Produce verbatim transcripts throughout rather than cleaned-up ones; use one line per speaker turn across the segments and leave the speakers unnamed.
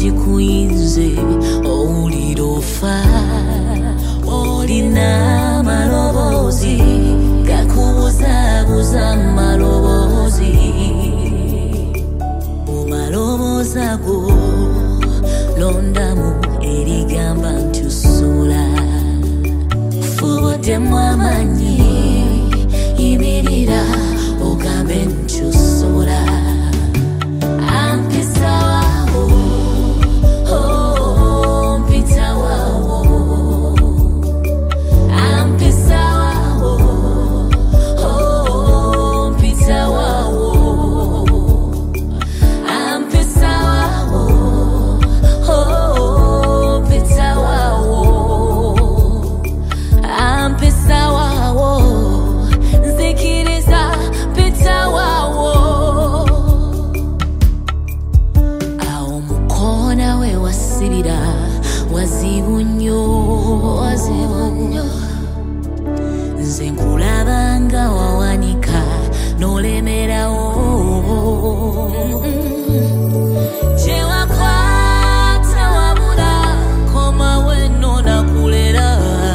gikuyinze owulirofa olina amaloboozi gakubuzabuza amaloboozi mu maloboozi ago londamu erigamba nti osobola fubuddemu amanyi yimirira ogambe nti osobola wazibu nnyo nze nkulaba nga wawanika n'olemerawo gye wakwata wabula komawe nno nakulera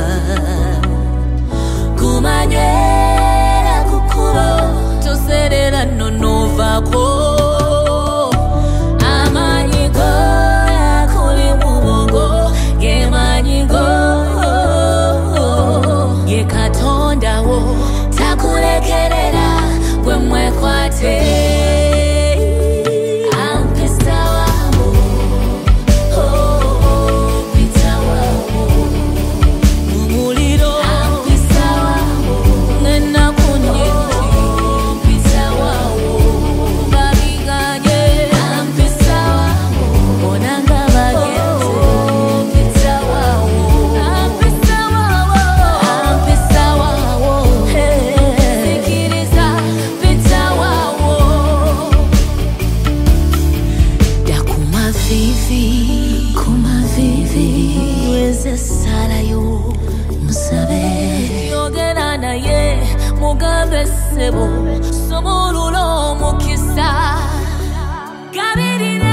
kumanywera ku kkubo toserera nno n'ovaako takulekerera gwe mwekwate vivi kuma vivi weze salayo musabe yogera naye mugambe sebo somululo mukisa gabirire